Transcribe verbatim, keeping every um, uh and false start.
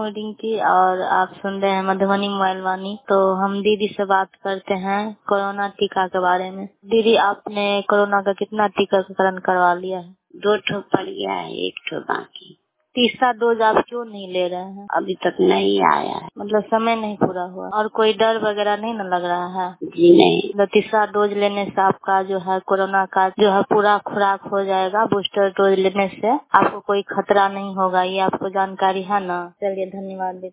हूँ रिंकी और आप सुन रहे हैं मधुबनी मोबाइल वाणी। तो हम दीदी से बात करते हैं कोरोना टीका के बारे में। दीदी, आपने कोरोना का कितना टीकाकरण करवा लिया है? दो ठो पड़ गया है, एक ठो बाकी। तीसरा डोज आप क्यों नहीं ले रहे हैं? अभी तक नहीं आया है। मतलब समय नहीं पूरा हुआ और कोई डर वगैरह नहीं ना लग रहा है? जी नहीं। मतलब तीसरा डोज लेने से आपका जो है कोरोना का जो है पूरा खुराक हो जाएगा। बूस्टर डोज लेने से आपको कोई खतरा नहीं होगा, ये आपको जानकारी है ना? चलिए, धन्यवाद।